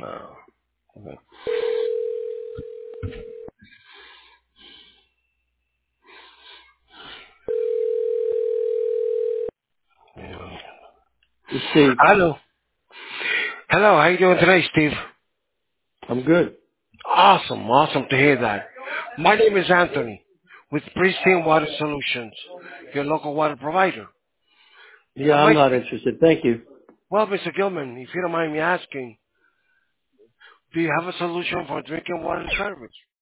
Oh, okay. Steve, Hello. Hello, how you doing today, Steve? I'm good. Awesome to hear that. My name is Anthony with Pristine Water Solutions, your local water provider. Yeah, My, I'm not interested. Thank you. well, Mr. Gilman, if you don't mind me asking, do you have a solution for drinking water service?